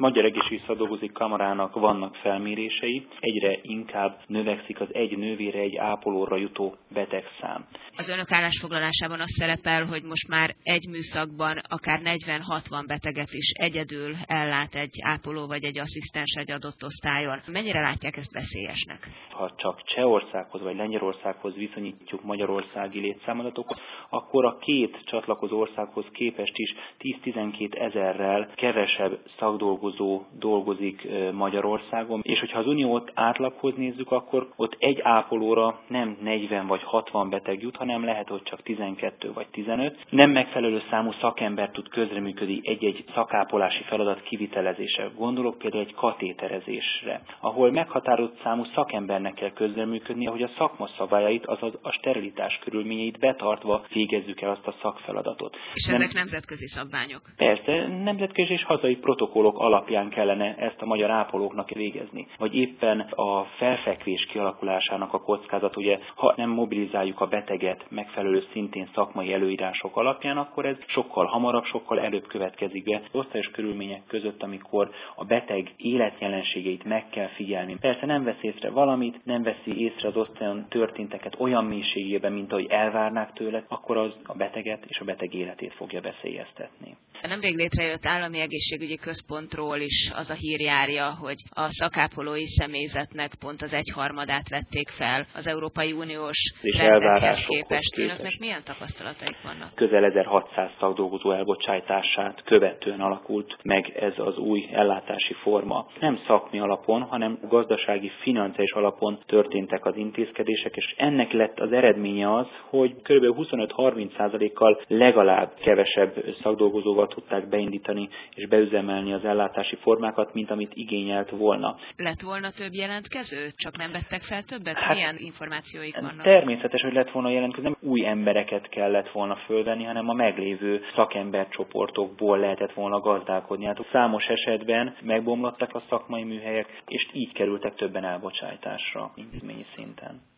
Magyar Egészségügyi Szakdolgozói Kamarának vannak felmérései, egyre inkább növekszik az egy nővére, egy ápolóra jutó betegszám. Az önök állásfoglalásában az szerepel, hogy most már egy műszakban akár 40-60 beteget is egyedül ellát egy ápoló vagy egy asszisztens egy adott osztályon. Mennyire látják ezt veszélyesnek? Ha csak Csehországhoz vagy Lengyelországhoz viszonyítjuk magyarországi létszámadatokat, akkor a két csatlakozó országhoz képest is 10-12 ezerrel kevesebb szakdolgozó dolgozik Magyarországon. És hogyha az uniót átlaghoz nézzük, akkor ott egy ápolóra nem 40 vagy 60 beteg jut, hanem lehet, hogy csak 12 vagy 15. Nem megfelelő számú szakember tud közreműködni egy-egy szakápolási feladat kivitelezése. Gondolok például egy katéterezésre, ahol meghatározott számú szakembernek kell közreműködni, hogy a szakma szabályait, azaz a sterilitás körülményeit betartva végezzük el azt a szakfeladatot. És ezek nemzetközi szabványok? Persze, nemzetközi és hazai protokollok alapján kellene ezt a magyar ápolóknak végezni. Vagy éppen a felfekvés kialakulásának a kockázat, ugye, ha nem mobilizáljuk a beteget megfelelő szintén szakmai előírások alapján, akkor ez sokkal hamarabb, sokkal előbb következik be. Osztályos körülmények között, amikor a beteg életjelenségeit meg kell figyelni. Persze nem vesz észre valamit, nem veszi észre az osztályon történteket olyan mélységében, mint ahogy elvárnák tőle, akkor az a beteget és a beteg életét fogja veszélyeztetni. Nemrég létrejött állami egészségügyi központról is az a hír járja, hogy a szakápolói személyzetnek pont az 1/3 vették fel az Európai Uniós rendekhez képest. Önöknek milyen tapasztalataik vannak? Közel 1600 szakdolgozó elbocsátását követően alakult meg ez az új ellátási forma. Nem szakmi alapon, hanem gazdasági, financiális alapon történtek az intézkedések, és ennek lett az eredménye az, hogy kb. 25-30%-kal legalább kevesebb szakdolgozóval tudták beindítani és beüzemelni az ellátási formákat, mint amit igényelt volna. Lett volna több jelentkező? Csak nem vettek fel többet? Milyen információik vannak? Természetes, hogy lett volna jelentkező, nem új embereket kellett volna fölvenni, hanem a meglévő szakembercsoportokból lehetett volna gazdálkodni. Hát számos esetben megbomlottak a szakmai műhelyek, és így kerültek többen elbocsátásra intézményi szinten.